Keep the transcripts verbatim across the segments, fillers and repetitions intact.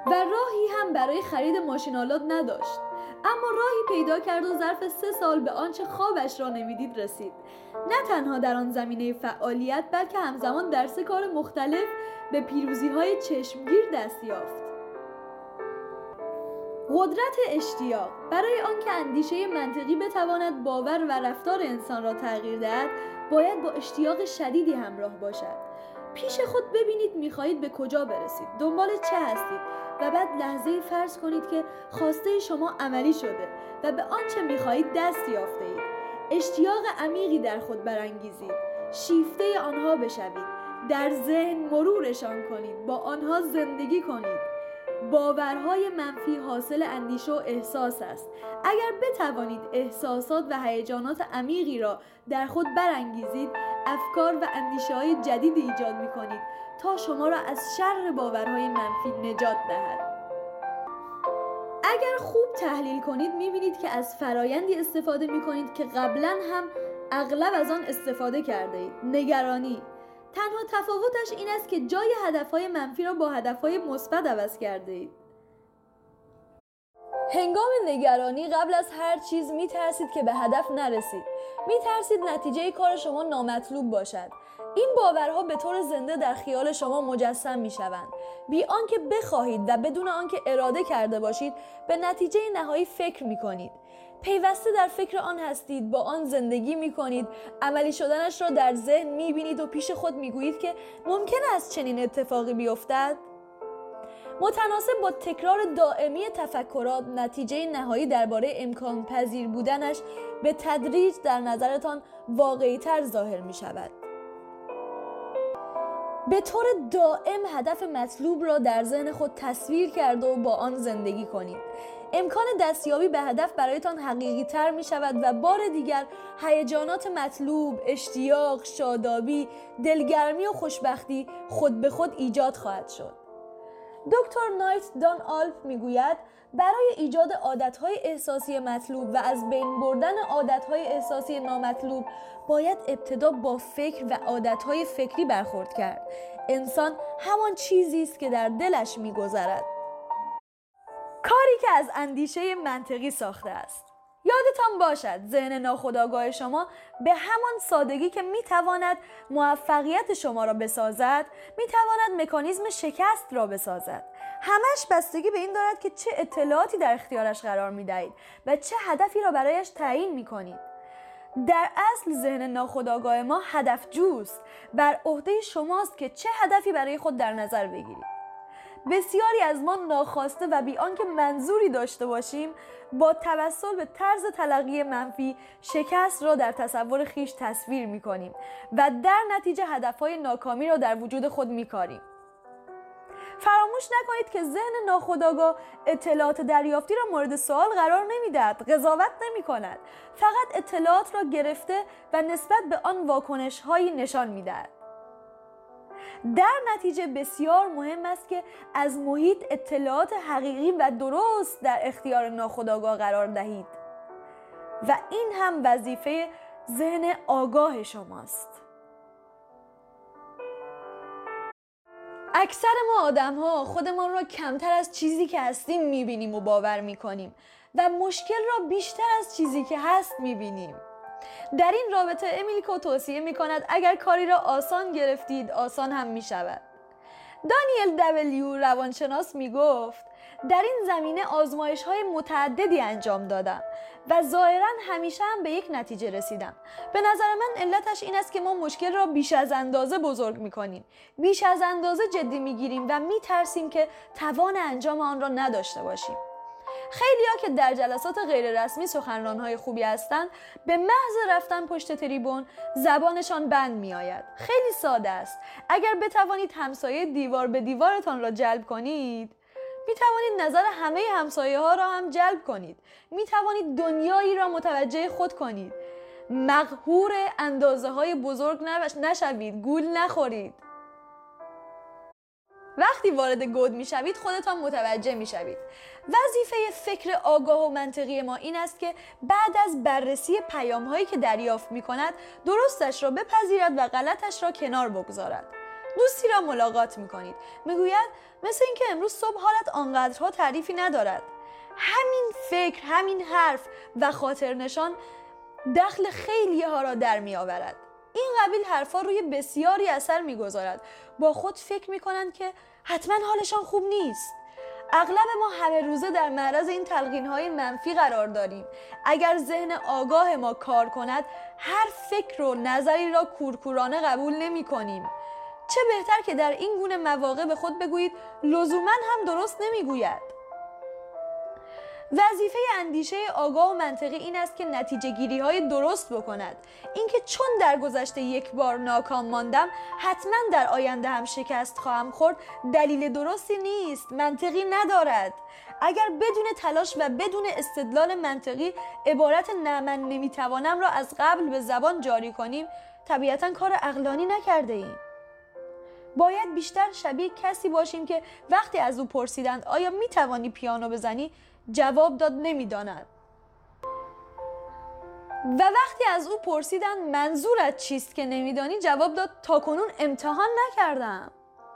و راهی هم برای خرید ماشین‌آلات نداشت. اما راهی پیدا کرد و ظرف سه سال به آنچه خوابش را نمیدید رسید. نه تنها در آن زمینه فعالیت، بلکه همزمان در سه کار مختلف به پیروزی‌های چشمگیر دست یافت. قدرت اشتیاق. برای آنکه اندیشه منطقی بتواند باور و رفتار انسان را تغییر دهد، باید با اشتیاق شدیدی همراه باشد. پیش خود ببینید می‌خواهید به کجا برسید، دنبال چه هستید و بعد لحظه‌ای فرض کنید که خواسته شما عملی شده و به آنچه می‌خواهید دست یافته‌اید. اشتیاق عمیقی در خود برانگیزید، شیفته آنها بشوید، در ذهن مرورشان کنید، با آنها زندگی کنید. باورهای منفی حاصل اندیشه و احساس است. اگر بتوانید احساسات و هیجانات عمیقی را در خود برانگیزید، افکار و اندیشه‌های جدید ایجاد می‌کنید تا شما را از شر باورهای منفی نجات دهد. اگر خوب تحلیل کنید می‌بینید که از فرایندی استفاده می‌کنید که قبلاً هم اغلب از آن استفاده کرده اید. نگرانی. تنها تفاوتش این است که جای هدفهای منفی را با هدفهای مثبت عوض کرده اید. هنگام نگرانی قبل از هر چیز می ترسید که به هدف نرسید. می ترسید نتیجه کار شما نامطلوب باشد. این باورها به طور زنده در خیال شما مجسم می شوند. بی آنکه بخواهید و بدون آنکه اراده کرده باشید به نتیجه نهایی فکر می کنید. پیوسته در فکر آن هستید، با آن زندگی می کنید، عملی شدنش را در ذهن می بینید و پیش خود می گویید که ممکن است چنین اتفاقی بیفتد. متناسب با تکرار دائمی تفکرات، نتیجه نهایی درباره امکان پذیر بودنش به تدریج در نظرتان واقعی تر ظاهر می شود. به طور دائم هدف مطلوب را در ذهن خود تصویر کرده و با آن زندگی کنید. امکان دستیابی به هدف برایتان حقیقی تر می شود و بار دیگر هیجانات مطلوب، اشتیاق، شادابی، دلگرمی و خوشبختی خود به خود ایجاد خواهد شد. دکتر نایت دان آلپ می گوید برای ایجاد عادتهای احساسی مطلوب و از بین بردن عادتهای احساسی نامطلوب باید ابتدا با فکر و عادتهای فکری برخورد کرد. انسان همان چیزی است که در دلش می گذرد. کاری که از اندیشه منطقی ساخته است. یادتان باشد ذهن ناخودآگاه شما به همان سادگی که میتواند موفقیت شما را بسازد، میتواند مکانیزم شکست را بسازد. همش بستگی به این دارد که چه اطلاعاتی در اختیارش قرار میدهید و چه هدفی را برایش تعیین میکنید. در اصل ذهن ناخودآگاه ما هدف جوست. بر عهده شماست که چه هدفی برای خود در نظر بگیرید. بسیاری از ما ناخواسته و بی آنکه منظوری داشته باشیم با توسل به طرز تلقی منفی شکست را در تصور خیش تصویر می‌کنیم و در نتیجه هدفهای ناکامی را در وجود خود می‌کاریم. فراموش نکنید که ذهن ناخودآگاه اطلاعات دریافتی را مورد سوال قرار نمی‌دهد، قضاوت نمی‌کند، فقط اطلاعات را گرفته و نسبت به آن واکنش‌هایی نشان می‌دهد. در نتیجه بسیار مهم است که از محیط اطلاعات حقیقی و درست در اختیار ناخودآگاه قرار دهید و این هم وظیفه ذهن آگاه شماست. اکثر ما آدم ها خودمان را کمتر از چیزی که هستیم میبینیم و باور میکنیم و مشکل را بیشتر از چیزی که هست میبینیم. در این رابطه امیلیکو توصیه می کند اگر کاری را آسان گرفتید آسان هم می شود. دانیل دبلیو روانشناس می گفت در این زمینه آزمایش های متعددی انجام دادم و ظاهراً همیشه هم به یک نتیجه رسیدم. به نظر من علتش این است که ما مشکل را بیش از اندازه بزرگ می کنیم، بیش از اندازه جدی می گیریم و می ترسیم که توان انجام آن را نداشته باشیم. خیلی‌ها که در جلسات غیر رسمی سخنران‌های خوبی هستند به محض رفتن پشت تریبون زبانشان بند می‌آید. خیلی ساده است. اگر بتوانید همسایه دیوار به دیوارتان را جلب کنید، می‌توانید نظر همه همسایه‌ها را هم جلب کنید. می‌توانید دنیایی را متوجه خود کنید. مقهور اندازه‌های بزرگ نشوید، گول نخورید. وقتی وارد گود میشوید خودتان متوجه میشوید. وظیفه فکر آگاه و منطقی ما این است که بعد از بررسی پیام‌هایی که دریافت می‌کند درستش را بپذیرد و غلطش را کنار بگذارد. دوستی را ملاقات میکنید، میگوید مثل اینکه امروز صبح حالت آنقدرها تعریفی ندارد. همین فکر، همین حرف و خاطر نشان دخل خیلی ها را در می آورد. این قبیل حرفا روی بسیاری اثر می گذارد. با خود فکر می کنند که حتما حالشان خوب نیست. اغلب ما همه روزه در معرض این تلقین های منفی قرار داریم. اگر ذهن آگاه ما کار کند، هر فکر و نظری را کورکورانه قبول نمی کنیم. چه بهتر که در این گونه مواقع به خود بگویید لزوما هم درست نمی گوید. وظیفه اندیشه آگاه و منطقی این است که نتیجه گیری های درست بکند. اینکه چون در گذشته یک بار ناکام ماندم حتما در آینده هم شکست خواهم خورد دلیل درستی نیست، منطقی ندارد. اگر بدون تلاش و بدون استدلال منطقی عبارت نه من نمیتوانم را از قبل به زبان جاری کنیم، طبیعتا کار عقلانی نکرده ایم. باید بیشتر شبیه کسی باشیم که وقتی از او پرسیدند آیا میتوانی پیانو بزنی، جواب داد نمیداند. و وقتی از او پرسیدند منظورت چیست که نمیدانی، جواب داد تاکنون امتحان نکردم.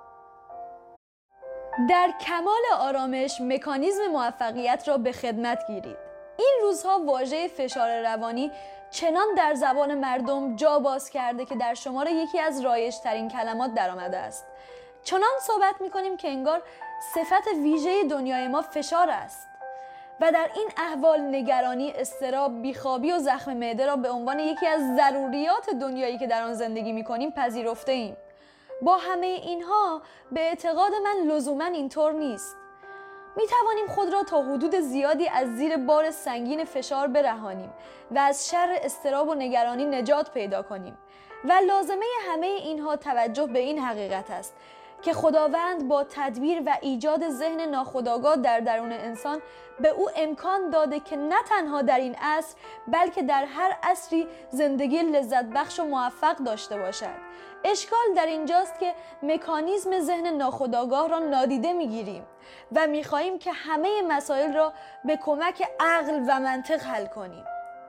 در کمال آرامش مکانیزم موفقیت را به خدمت گیرید. این روزها واژه فشار روانی چنان در زبان مردم جا باز کرده که در شمار یکی از رایج ترین کلمات در آمده است. چنان صحبت می کنیم که انگار صفت ویژه دنیای ما فشار است. و در این احوال نگرانی، اضطراب، بیخوابی و زخم معده را به عنوان یکی از ضروریات دنیایی که در آن زندگی می‌کنیم پذیرفته ایم. با همه اینها به اعتقاد من لزوما اینطور نیست. می توانیم خود را تا حدود زیادی از زیر بار سنگین فشار برهانیم و از شر اضطراب و نگرانی نجات پیدا کنیم. و لازمه همه اینها توجه به این حقیقت است که خداوند با تدبیر و ایجاد ذهن ناخودآگاه در درون انسان به او امکان داده که نه تنها در این عصر بلکه در هر عصری زندگی لذت بخش و موفق داشته باشد. اشکال در اینجاست که مکانیزم ذهن ناخودآگاه را نادیده میگیریم و میخواهیم که همه مسائل را به کمک عقل و منطق حل کنیم.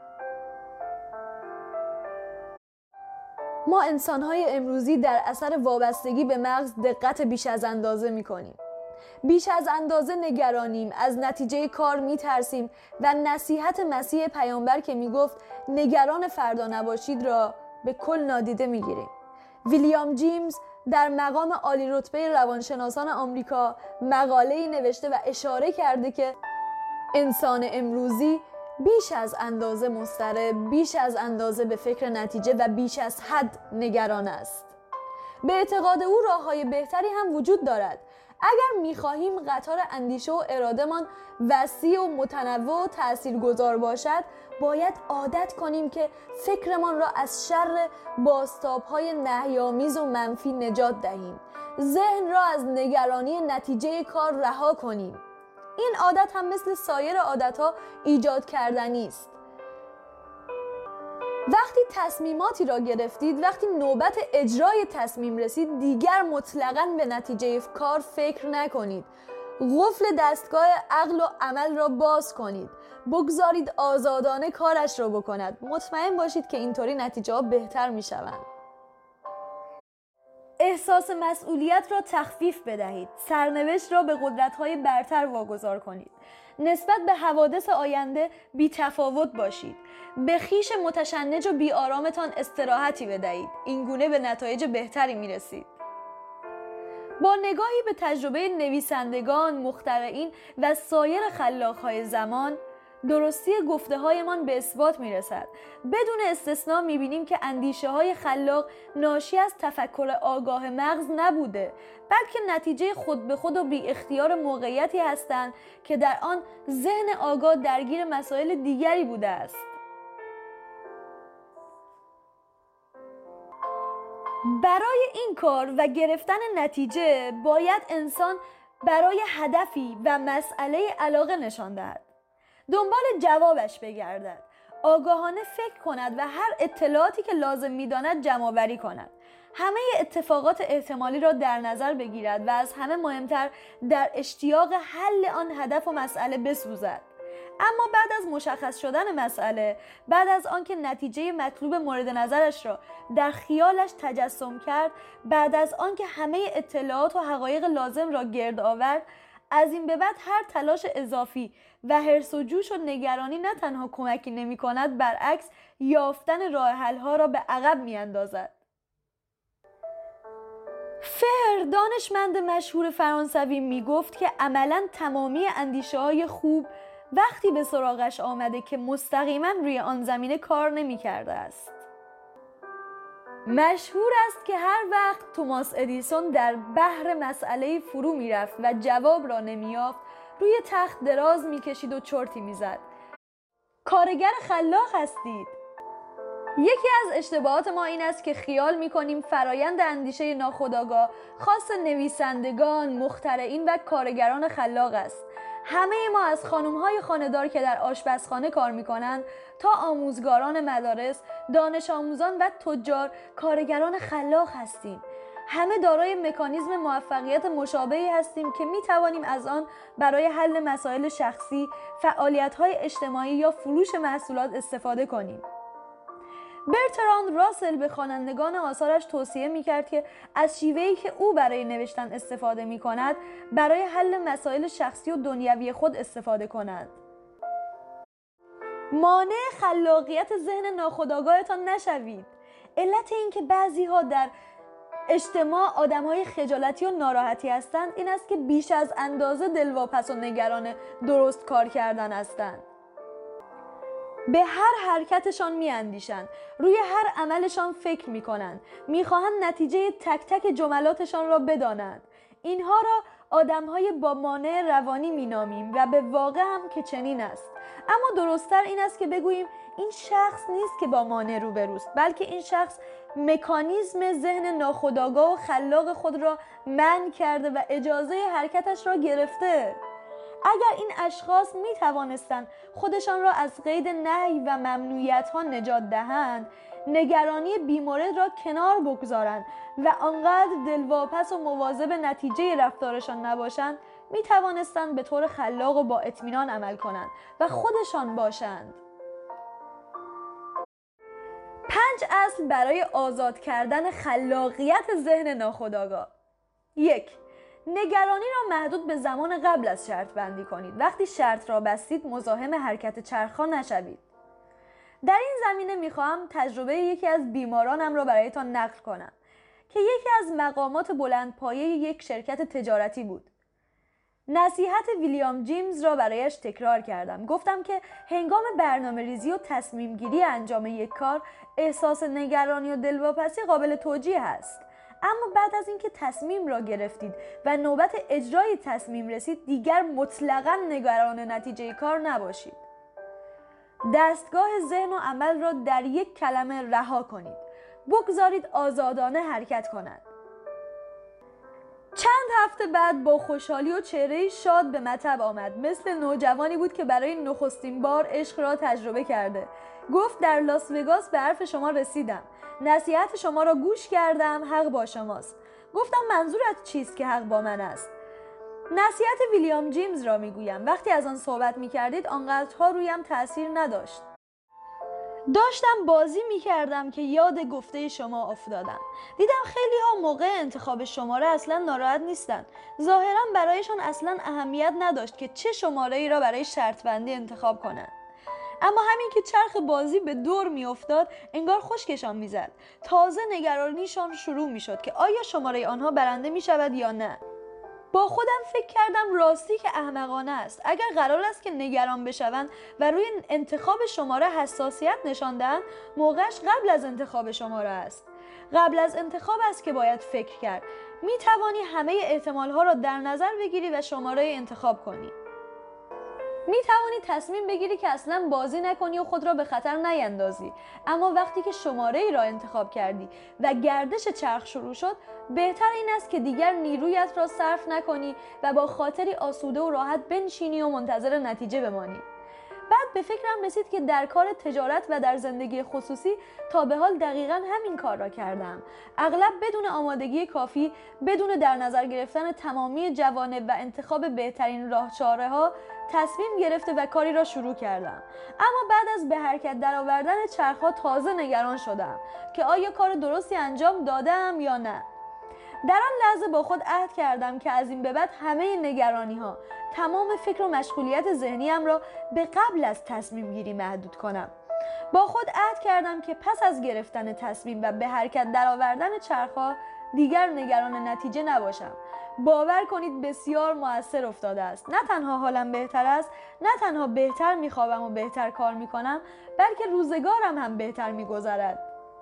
ما انسان‌های امروزی در اثر وابستگی به مغز دقت بیش از اندازه می‌کنیم. بیش از اندازه نگرانیم، از نتیجه کار می‌ترسیم و نصیحت مسیح پیامبر که می‌گفت نگران فردا نباشید را به کل نادیده می‌گیریم. ویلیام جیمز در مقام عالی رتبه روانشناسان آمریکا مقاله‌ای نوشته و اشاره کرده که انسان امروزی بیش از اندازه مضطرب، بیش از اندازه به فکر نتیجه و بیش از حد نگران است. به اعتقاد او راه‌های بهتری هم وجود دارد. اگر می‌خواهیم قطار اندیشه و اراده‌مان وسیع و متنوع و تأثیرگذار باشد، باید عادت کنیم که فکرمان را از شر بازتاب‌های نهی‌آمیز و منفی نجات دهیم. ذهن را از نگرانی نتیجه کار رها کنیم. این عادت هم مثل سایر عادتها ایجاد کردنی است. وقتی تصمیماتی را گرفتید، وقتی نوبت اجرای تصمیم رسید، دیگر مطلقاً به نتیجه کار فکر نکنید. قفل دستگاه عقل و عمل را باز کنید. بگذارید آزادانه کارش را بکند. مطمئن باشید که اینطوری نتیجه ها بهتر می شوند. احساس مسئولیت را تخفیف بدهید. سرنوشت را به قدرت‌های برتر واگذار کنید. نسبت به حوادث آینده بی تفاوت باشید. به خویش متشنج و بی آرامتان استراحتی بدهید. این گونه به نتایج بهتری می رسید. با نگاهی به تجربه نویسندگان، مخترعین و سایر خلاق‌های زمان، درستی گفته هایمان به اثبات می رسد. بدون استثناء می بینیم که اندیشه های خلاق ناشی از تفکر آگاه مغز نبوده، بلکه نتیجه خود به خود و بی اختیار موقعیتی هستند که در آن ذهن آگاه درگیر مسائل دیگری بوده است. برای این کار و گرفتن نتیجه باید انسان برای هدفی و مسئله علاقه نشان دهد. دنبال جوابش بگردد، آگاهانه فکر کند و هر اطلاعاتی که لازم می‌داند جمع‌آوری کند. همه اتفاقات احتمالی را در نظر بگیرد و از همه مهمتر در اشتیاق حل آن هدف و مسئله بسوزد. اما بعد از مشخص شدن مسئله، بعد از آنکه نتیجه مطلوب مورد نظرش را در خیالش تجسم کرد، بعد از آنکه همه اطلاعات و حقایق لازم را گرد آورد، از این به بعد هر تلاش اضافی و حرص و جوش و نگرانی نه تنها کمکی نمی کند، برعکس یافتن راه حل ها را به عقب می اندازد. فر، دانشمند مشهور فرانسوی، می گفت که عملاً تمامی اندیشه های خوب وقتی به سراغش آمده که مستقیما روی آن زمینه کار نمی کرده است. مشهور است که هر وقت توماس ادیسون در بحر مسئله فرو می رفت و جواب را نمی یافت، روی تخت دراز می کشید و چرتی می زد. کارگر خلاق هستید. یکی از اشتباهات ما این است که خیال می کنیم فرایند اندیشه ناخودآگاه خاص نویسندگان، مخترعین و کارگران خلاق است. همه ما از خانم‌های خانه‌دار که در آشپزخانه کار می‌کنند تا آموزگاران مدارس، دانش آموزان و تجار کارگران خلاق هستیم. همه دارای مکانیزم موفقیت مشابهی هستیم که می‌توانیم از آن برای حل مسائل شخصی، فعالیت‌های اجتماعی یا فروش محصولات استفاده کنیم. برتراند راسل به خوانندگان آثارش توصیه می‌کرد که از شیوهی که او برای نوشتن استفاده می‌کند برای حل مسائل شخصی و دنیوی خود استفاده کنند. مانع خلاقیت ذهن ناخودآگاهتان نشوید. علت این که بعضی‌ها در اجتماع آدم‌های خجالتی و ناراحتی هستند این است که بیش از اندازه دلواپس و نگران درست کار کردن هستند. به هر حرکتشان میاندیشند، روی هر عملشان فکر میکنند، میخواهند نتیجه تک تک جملاتشان را بدانند. اینها را آدمهای با مانع روانی مینامیم و به واقع هم که چنین است. اما درست‌تر این است که بگوییم این شخص نیست که با مانع روبروست، بلکه این شخص مکانیزم ذهن ناخودآگاه و خلاق خود را منع کرده و اجازه حرکتش را گرفته. اگر این اشخاص می توانستند خودشان را از قید نهی و ممنوعیت ها نجات دهند، نگرانی بیمورد را کنار بگذارند و آنقدر دلواپس و مواظب نتیجه رفتارشان نباشند، می توانستند به طور خلاق و با اطمینان عمل کنند و خودشان باشند. پنج اصل برای آزاد کردن خلاقیت ذهن ناخودآگاه. یک، نگرانی را محدود به زمان قبل از شرط بندی کنید. وقتی شرط را بستید مزاحم حرکت چرخ‌ها نشوید. در این زمینه می‌خواهم تجربه یکی از بیمارانم را برایتان نقل کنم که یکی از مقامات بلندپایه یک شرکت تجارتی بود. نصیحت ویلیام جیمز را برایش تکرار کردم. گفتم که هنگام برنامه ریزی و تصمیم گیری انجام یک کار احساس نگرانی و دلواپسی قابل توجیه است. اما بعد از اینکه تصمیم را گرفتید و نوبت اجرای تصمیم رسید دیگر مطلقاً نگران نتیجه کار نباشید. دستگاه ذهن و عمل را در یک کلمه رها کنید. بگذارید آزادانه حرکت کند. چند هفته بعد با خوشحالی و چهره‌ای شاد به مطب آمد. مثل نوجوانی بود که برای نخستین بار عشق را تجربه کرده. گفت در لاس وگاس به حرف شما رسیدم. نصیحت شما را گوش کردم، حق با شماست. گفتم منظورت چیست که حق با من است؟ نصیحت ویلیام جیمز را میگویم. وقتی از آن صحبت میکردید آنقدرها رویم تأثیر نداشت. داشتم بازی میکردم که یاد گفته شما افتادم. دیدم خیلی ها موقع انتخاب شماره اصلا ناراحت نیستن. ظاهرا برایشان اصلا اهمیت نداشت که چه شماره ای را برای شرط بندی انتخاب کنند. اما همین که چرخ بازی به دور میافتاد انگار خشکشان میزد. تازه نگرانیشان شروع میشد که آیا شماره آنها برنده میشود یا نه. با خودم فکر کردم راستی که احمقانه است. اگر قرار است که نگران بشوند و روی انتخاب شماره حساسیت نشان دهند، موقعش قبل از انتخاب شماره است. قبل از انتخاب است که باید فکر کرد. می توانی همه احتمالها را در نظر بگیری و شماره انتخاب کنی. می توانی تصمیم بگیری که اصلا بازی نکنی و خود را به خطر نیندازی. اما وقتی که شماره ای را انتخاب کردی و گردش چرخ شروع شد، بهتر این است که دیگر نیرویت را صرف نکنی و با خاطری آسوده و راحت بنشینی و منتظر نتیجه بمانی. بعد بعد به فکرم رسید که در کار تجارت و در زندگی خصوصی تا به حال دقیقاً همین کار را کردم. اغلب بدون آمادگی کافی، بدون در نظر گرفتن تمامی جوانب و انتخاب بهترین راهچاره ها تصمیم گرفته و کاری را شروع کردم. اما بعد از به حرکت درآوردن چرخها تازه نگران شدم که آیا کار درستی انجام دادم یا نه. در آن لحظه با خود عهد کردم که از این به بعد همه نگرانی ها، تمام فکر و مشغولیت ذهنیم را به قبل از تصمیم گیری محدود کنم. با خود عهد کردم که پس از گرفتن تصمیم و به حرکت درآوردن چرخها دیگر نگران نتیجه نباشم. باور کنید بسیار مؤثر افتاده است. نه تنها حالم بهتر است، نه تنها بهتر میخوابم و بهتر کار میکنم، بلکه روزگارم هم بهتر میگذرد.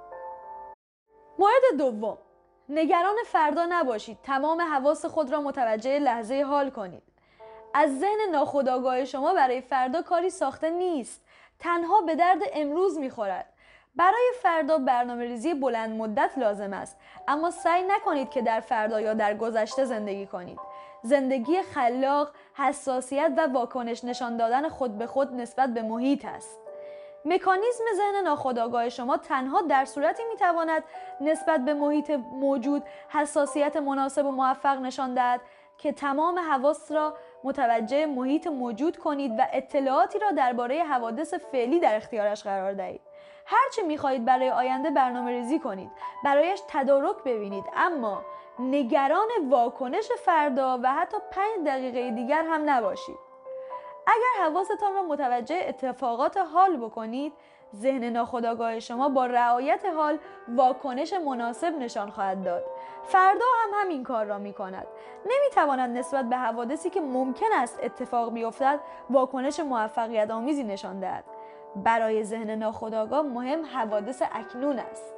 مورد دوم، نگران فردا نباشید. تمام حواس خود را متوجه لحظه حال کنید. از ذهن ناخودآگاه شما برای فردا کاری ساخته نیست، تنها به درد امروز میخورد. برای فردا برنامه‌ریزی بلند مدت لازم است، اما سعی نکنید که در فردا یا در گذشته زندگی کنید. زندگی خلاق، حساسیت و واکنش نشان دادن خود به خود نسبت به محیط است. مکانیزم ذهن ناخودآگاه شما تنها در صورتی میتواند نسبت به محیط موجود حساسیت مناسب و موفق نشان دهد که تمام حواس را متوجه محیط موجود کنید و اطلاعاتی را درباره حوادث فعلی در اختیارش قرار دهید. هرچه میخواهید برای آینده برنامه ریزی کنید، برایش تدارک ببینید، اما نگران واکنش فردا و حتی پنج دقیقه دیگر هم نباشید. اگر حواستان را متوجه اتفاقات حال بکنید، ذهن ناخودآگاه شما با رعایت حال واکنش مناسب نشان خواهد داد. فردا هم همین کار را می کند. نمی تواند نسبت به حوادثی که ممکن است اتفاق بیفتد واکنش موفقیت آمیزی نشان دهد. برای ذهن ناخودآگاه مهم حوادث اکنون است.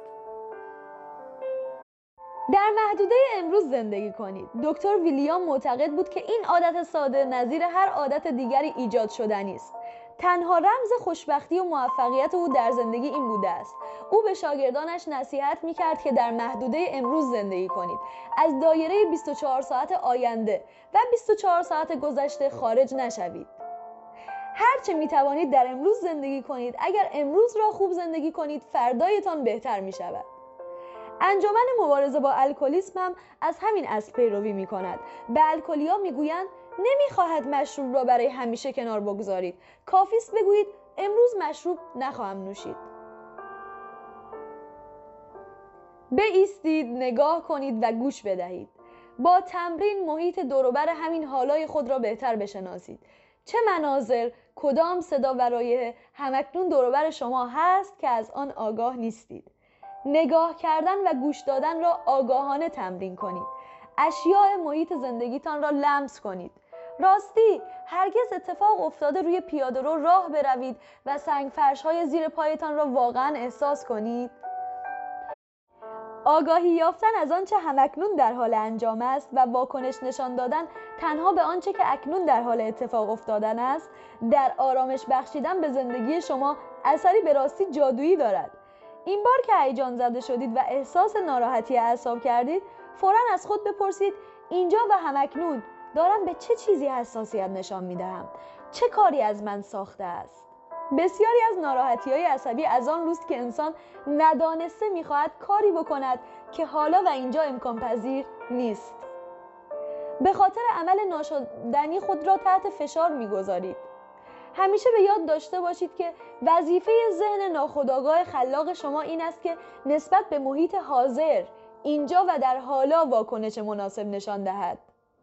در محدوده امروز زندگی کنید. دکتر ویلیام معتقد بود که این عادت ساده نظیر هر عادت دیگری ایجاد شدنی است. تنها رمز خوشبختی و موفقیت او در زندگی این بوده است. او به شاگردانش نصیحت می‌کرد که در محدوده امروز زندگی کنید. از دایره بیست و چهار ساعت آینده و بیست و چهار ساعت گذشته خارج نشوید. هرچه می‌توانید در امروز زندگی کنید. اگر امروز را خوب زندگی کنید، فردایتان بهتر می‌شود. انجمن مبارزه با الکلیسم هم از این اصل پیروی می کند. به الکلیا می گویند نمیخواهد مشروب را برای همیشه کنار بگذارید. کافی است بگویید امروز مشروب نخواهم نوشید. بایستید، نگاه کنید و گوش بدهید. با تمرین محیط دور و بر همین حالای خود را بهتر بشناسید. چه مناظر، کدام صدا و رایحه همکنون دور و بر شما هست که از آن آگاه نیستید. نگاه کردن و گوش دادن را آگاهانه تمرین کنید. اشیاء محیط زندگیتان را لمس کنید. راستی هرگز اتفاق افتاده روی پیاده‌رو راه بروید و سنگ فرش‌های زیر پایتان را واقعاً احساس کنید؟ آگاهی یافتن از آنچه همکنون در حال انجام است و واکنش نشان دادن تنها به آنچه که اکنون در حال اتفاق افتادن است، در آرامش بخشیدن به زندگی شما اثری به راستی جادویی دارد. این بار که هیجان زده شدید و احساس ناراحتی اعصاب کردید، فوراً از خود بپرسید اینجا و همکنون دارم به چه چیزی حساسیت نشان میدهم؟ چه کاری از من ساخته است؟ بسیاری از ناراحتی‌های عصبی از آن روست که انسان ندانسته می‌خواهد کاری بکند که حالا و اینجا امکان پذیر نیست. به خاطر عمل ناشدنی خود را تحت فشار می‌گذارید. همیشه به یاد داشته باشید که وظیفه ذهن ناخودآگاه خلاق شما این است که نسبت به محیط حاضر، اینجا و در حالا واکنش مناسب نشان دهد.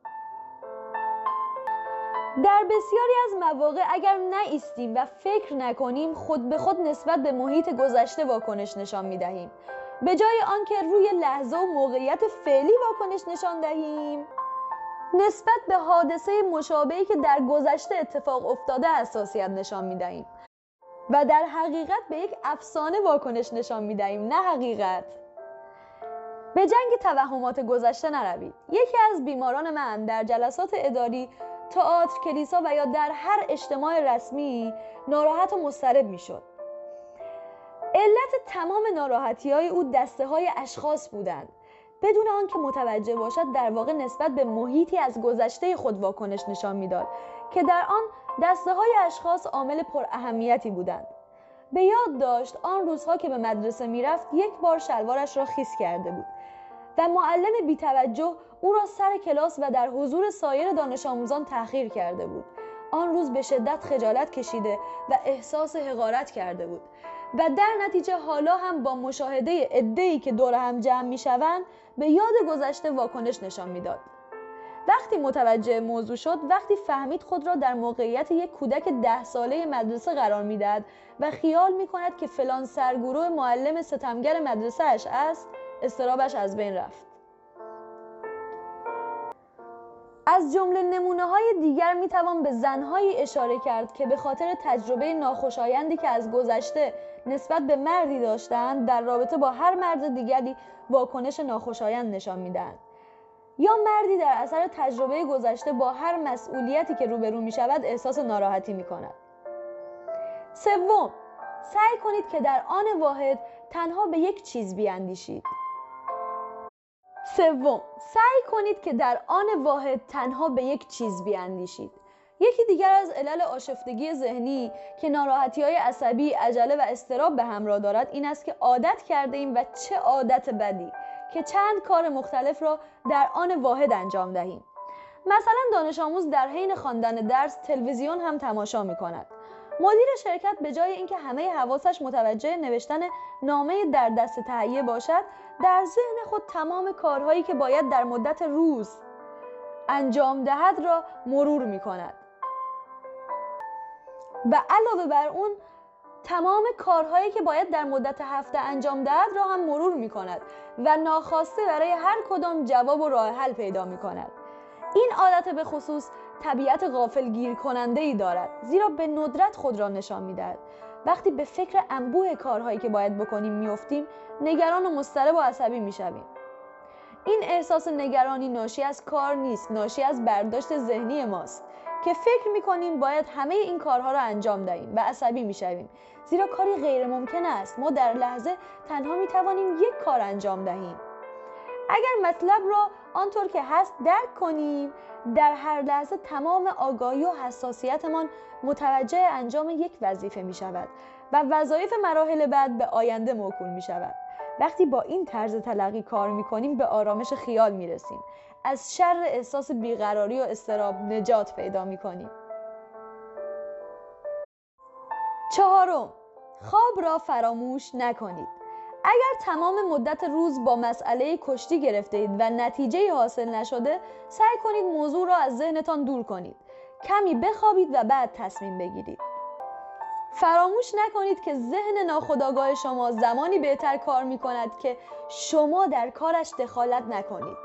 در بسیاری از مواقع اگر نایستیم و فکر نکنیم، خود به خود نسبت به محیط گذشته واکنش نشان می‌دهیم. به جای آنکه روی لحظه و موقعیت فعلی واکنش نشان دهیم، نسبت به حادثه مشابهی که در گذشته اتفاق افتاده حساسیت نشان می‌دهیم و در حقیقت به یک افسانه واکنش نشان می‌دهیم، نه حقیقت. به جنگ توهمات گذشته نروید. یکی از بیماران من در جلسات اداری، تئاتر، کلیسا و یا در هر اجتماع رسمی ناراحت و مضطرب می‌شد. علت تمام ناراحتی‌های او دسته‌های اشخاص بودند. بدون آنکه متوجه باشد در واقع نسبت به محیطی از گذشته خود واکنش نشان میداد که در آن دسته های اشخاص عامل پر اهمیتی بودند. به یاد داشت آن روزها که به مدرسه میرفت یک بار شلوارش را خیس کرده بود و معلم بی‌توجه او را سر کلاس و در حضور سایر دانش آموزان تأخیر کرده بود. آن روز به شدت خجالت کشیده و احساس حقارت کرده بود و در نتیجه حالا هم با مشاهده عده‌ای که دور هم جمع میشوند به یاد گذشته واکنش نشان میداد. وقتی متوجه موضوع شد، وقتی فهمید خود را در موقعیت یک کودک ده ساله مدرسه قرار میدهد و خیال میکند که فلان سرگروه معلم ستمگر مدرسه اش است، اضطرابش از بین رفت. از جمله نمونه‌های دیگر میتوان به زنهایی اشاره کرد که به خاطر تجربه ناخوشایندی که از گذشته نسبت به مردی داشتند در رابطه با هر مرد دیگری واکنش ناخوشایند نشان میدهند، یا مردی در اثر تجربه گذشته با هر مسئولیتی که روبرو میشود احساس ناراحتی میکند. سوم، سعی کنید که در آن واحد تنها به یک چیز بیاندیشید. سوم، سعی کنید که در آن واحد تنها به یک چیز بیاندیشید. یکی دیگر از علل آشفتگی ذهنی که ناراحتی‌های عصبی، عجله و اضطراب به همراه دارد این است که عادت کرده ایم و چه عادت بدی که چند کار مختلف را در آن واحد انجام دهیم. مثلا دانش آموز در حین خواندن درس تلویزیون هم تماشا می‌کند. مدیر شرکت به جای اینکه همه حواسش متوجه نوشتن نامه در دست تهیه باشد، در ذهن خود تمام کارهایی که باید در مدت روز انجام دهد را مرور می‌کند و علاوه بر اون تمام کارهایی که باید در مدت هفته انجام دهد را هم مرور می‌کند و ناخواسته برای هر کدام جواب و راه حل پیدا می‌کند. این عادت به خصوص طبیعت غافلگیر کننده‌ای دارد، زیرا به ندرت خود را نشان می‌دهد. وقتی به فکر انبوه کارهایی که باید بکنیم می‌افتیم، نگران و مضطرب و عصبی می‌شویم. این احساس نگرانی ناشی از کار نیست، ناشی از برداشت ذهنی ماست که فکر می‌کنیم باید همه این کارها را انجام دهیم و عصبی می‌شویم، زیرا کاری غیر ممکن است. ما در لحظه تنها می‌توانیم یک کار انجام دهیم. اگر مطلب را آنطور که هست درک کنیم، در هر لحظه تمام آگاهی و حساسیتمان متوجه انجام یک وظیفه می شود و وظایف مراحل بعد به آینده موکول می شود. وقتی با این طرز تلقی کار می کنیم به آرامش خیال می رسیم. از شر احساس بیقراری و اضطراب نجات پیدا می کنیم. چهارم، خواب را فراموش نکنید. اگر تمام مدت روز با مسئله کشتی گرفته اید و نتیجه حاصل نشده، سعی کنید موضوع را از ذهنتان دور کنید. کمی بخوابید و بعد تصمیم بگیرید. فراموش نکنید که ذهن ناخودآگاه شما زمانی بهتر کار می کند که شما در کارش دخالت نکنید.